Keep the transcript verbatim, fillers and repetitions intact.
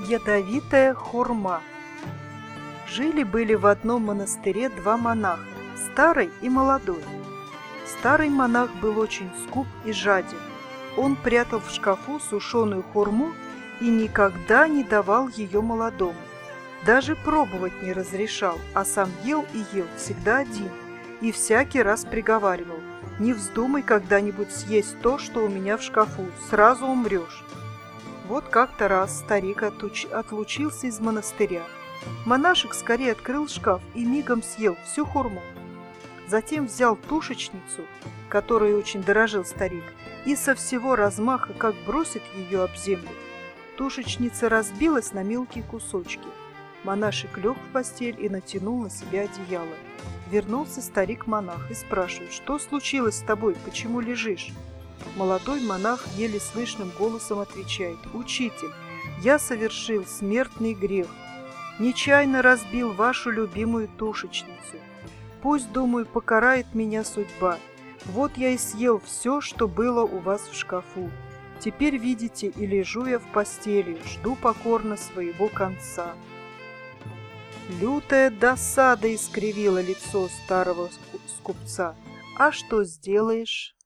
Ядовитая хурма. Жили-были в одном монастыре два монаха, старый и молодой. Старый монах был очень скуп и жаден. Он прятал в шкафу сушеную хурму и никогда не давал ее молодому. Даже пробовать не разрешал, а сам ел и ел всегда один, и всякий раз приговаривал: «Не вздумай когда-нибудь съесть то, что у меня в шкафу, сразу умрешь». Вот как-то раз старик отуч... отлучился из монастыря. Монашек скорее открыл шкаф и мигом съел всю хурму. Затем взял тушечницу, которой очень дорожил старик, и со всего размаха, как бросит ее об землю, тушечница разбилась на мелкие кусочки. Монашек лег в постель и натянул на себя одеяло. Вернулся старик-монах и спрашивает: «Что случилось с тобой? Почему лежишь?» Молодой монах еле слышным голосом отвечает: «Учитель, я совершил смертный грех. Нечаянно разбил вашу любимую тушечницу. Пусть, думаю, покарает меня судьба. Вот я и съел все, что было у вас в шкафу. Теперь, видите, и лежу я в постели, жду покорно своего конца». Лютая досада искривила лицо старого скупца. «А что сделаешь?»